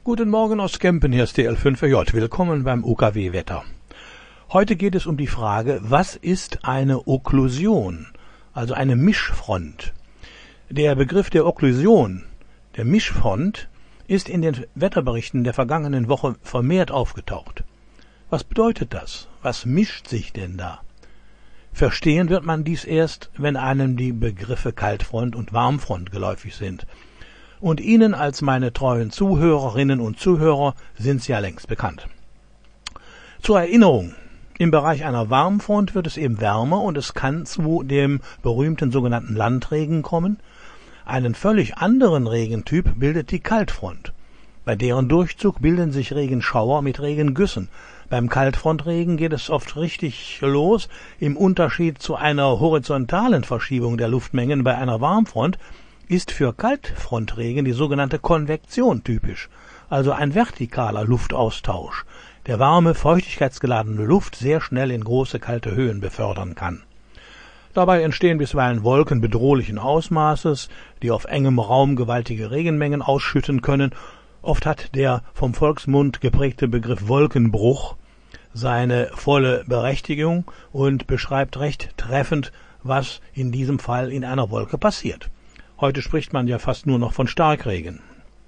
Guten Morgen aus Kempen, hier ist die L5J. Willkommen beim UKW-Wetter. Heute geht es um die Frage, was ist eine Okklusion, also eine Mischfront? Der Begriff der Okklusion, der Mischfront, ist in den Wetterberichten der vergangenen Woche vermehrt aufgetaucht. Was bedeutet das? Was mischt sich denn da? Verstehen wird man dies erst, wenn einem die Begriffe Kaltfront und Warmfront geläufig sind. Und Ihnen als meine treuen Zuhörerinnen und Zuhörer sind sie ja längst bekannt. Zur Erinnerung, im Bereich einer Warmfront wird es eben wärmer und es kann zu dem berühmten sogenannten Landregen kommen. Einen völlig anderen Regentyp bildet die Kaltfront. Bei deren Durchzug bilden sich Regenschauer mit Regengüssen. Beim Kaltfrontregen geht es oft richtig los. Im Unterschied zu einer horizontalen Verschiebung der Luftmengen bei einer Warmfront ist für Kaltfrontregen die sogenannte Konvektion typisch, also ein vertikaler Luftaustausch, der warme, feuchtigkeitsgeladene Luft sehr schnell in große kalte Höhen befördern kann. Dabei entstehen bisweilen Wolken bedrohlichen Ausmaßes, die auf engem Raum gewaltige Regenmengen ausschütten können. Oft hat der vom Volksmund geprägte Begriff Wolkenbruch seine volle Berechtigung und beschreibt recht treffend, was in diesem Fall in einer Wolke passiert. Heute spricht man ja fast nur noch von Starkregen.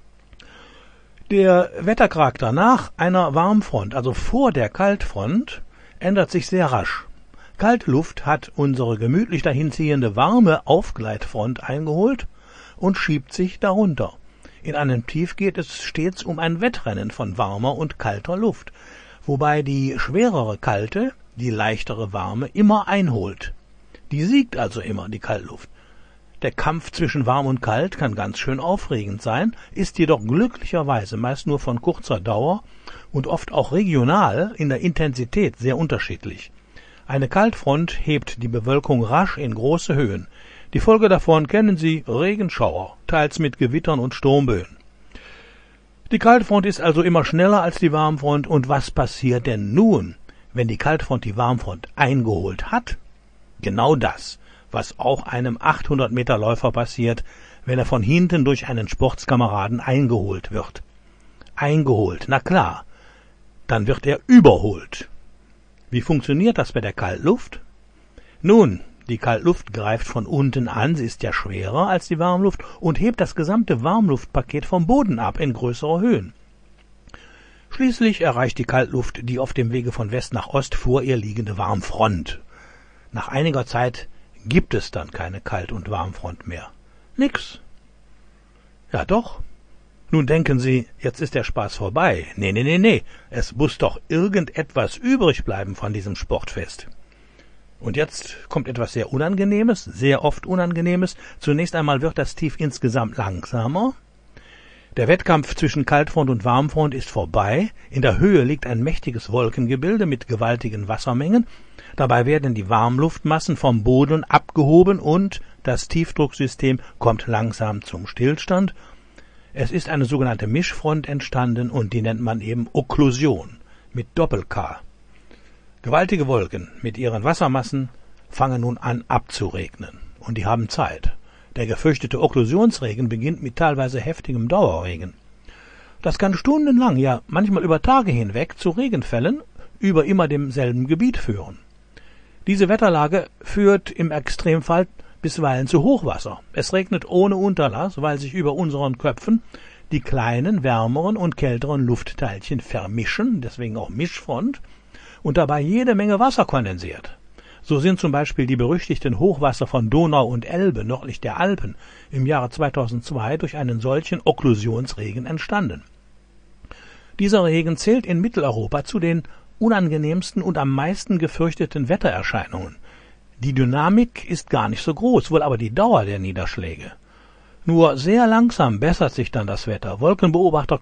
Der Wettercharakter nach einer Warmfront, also vor der Kaltfront, ändert sich sehr rasch. Kalte Luft hat unsere gemütlich dahinziehende warme Aufgleitfront eingeholt und schiebt sich darunter. In einem Tief geht es stets um ein Wettrennen von warmer und kalter Luft, wobei die schwerere kalte die leichtere warme immer einholt. Die siegt also immer, die Kaltluft. Der Kampf zwischen warm und kalt kann ganz schön aufregend sein, ist jedoch glücklicherweise meist nur von kurzer Dauer und oft auch regional in der Intensität sehr unterschiedlich. Eine Kaltfront hebt die Bewölkung rasch in große Höhen. Die Folge davon kennen Sie: Regenschauer, teils mit Gewittern und Sturmböen. Die Kaltfront ist also immer schneller als die Warmfront. Und was passiert denn nun, wenn die Kaltfront die Warmfront eingeholt hat? Genau das, was auch einem 800-Meter-Läufer passiert, wenn er von hinten durch einen Sportskameraden eingeholt wird. Eingeholt, na klar, dann wird er überholt. Wie funktioniert das bei der Kaltluft? Nun, die Kaltluft greift von unten an, sie ist ja schwerer als die Warmluft und hebt das gesamte Warmluftpaket vom Boden ab in größere Höhen. Schließlich erreicht die Kaltluft die auf dem Wege von West nach Ost vor ihr liegende Warmfront. Nach einiger Zeit gibt es dann keine Kalt- und Warmfront mehr. Nix. Ja doch. Nun denken Sie, jetzt ist der Spaß vorbei. Nee. Es muss doch irgendetwas übrig bleiben von diesem Sportfest. Und jetzt kommt etwas sehr Unangenehmes, sehr oft Unangenehmes. Zunächst einmal wird das Tief insgesamt langsamer. Der Wettkampf zwischen Kaltfront und Warmfront ist vorbei. In der Höhe liegt ein mächtiges Wolkengebilde mit gewaltigen Wassermengen. Dabei werden die Warmluftmassen vom Boden abgehoben und das Tiefdrucksystem kommt langsam zum Stillstand. Es ist eine sogenannte Mischfront entstanden und die nennt man eben Okklusion mit Doppel-K. Gewaltige Wolken mit ihren Wassermassen fangen nun an abzuregnen und die haben Zeit. Der gefürchtete Okklusionsregen beginnt mit teilweise heftigem Dauerregen. Das kann stundenlang, ja manchmal über Tage hinweg zu Regenfällen über immer demselben Gebiet führen. Diese Wetterlage führt im Extremfall bisweilen zu Hochwasser. Es regnet ohne Unterlass, weil sich über unseren Köpfen die kleinen, wärmeren und kälteren Luftteilchen vermischen, deswegen auch Mischfront, und dabei jede Menge Wasser kondensiert. So sind zum Beispiel die berüchtigten Hochwasser von Donau und Elbe nördlich der Alpen im Jahre 2002 durch einen solchen Okklusionsregen entstanden. Dieser Regen zählt in Mitteleuropa zu den unangenehmsten und am meisten gefürchteten Wettererscheinungen. Die Dynamik ist gar nicht so groß, wohl aber die Dauer der Niederschläge. Nur sehr langsam bessert sich dann das Wetter. Wolkenbeobachter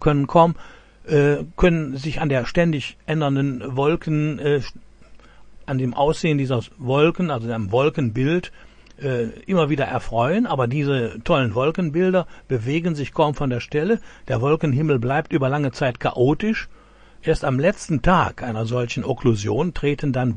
können sich an der ständig ändernden Wolken, an dem Aussehen dieser Wolken, also am Wolkenbild, immer wieder erfreuen, aber diese tollen Wolkenbilder bewegen sich kaum von der Stelle. Der Wolkenhimmel bleibt über lange Zeit chaotisch. Erst am letzten Tag einer solchen Okklusion treten dann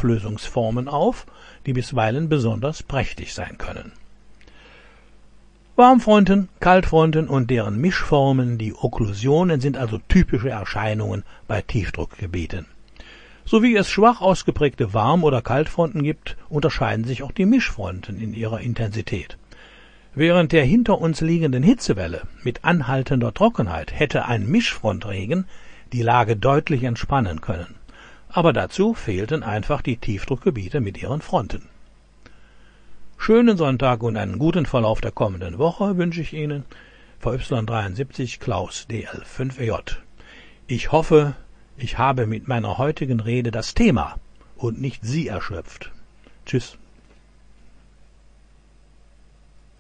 Wolkenauflösungsformen auf, die bisweilen besonders prächtig sein können. Warmfronten, Kaltfronten und deren Mischformen, die Okklusionen, sind also typische Erscheinungen bei Tiefdruckgebieten. So wie es schwach ausgeprägte Warm- oder Kaltfronten gibt, unterscheiden sich auch die Mischfronten in ihrer Intensität. Während der hinter uns liegenden Hitzewelle mit anhaltender Trockenheit hätte ein Mischfrontregen die Lage deutlich entspannen können. Aber dazu fehlten einfach die Tiefdruckgebiete mit ihren Fronten. Schönen Sonntag und einen guten Verlauf der kommenden Woche wünsche ich Ihnen. VY73 Klaus DL5EJ. Ich hoffe, ich habe mit meiner heutigen Rede das Thema und nicht Sie erschöpft. Tschüss.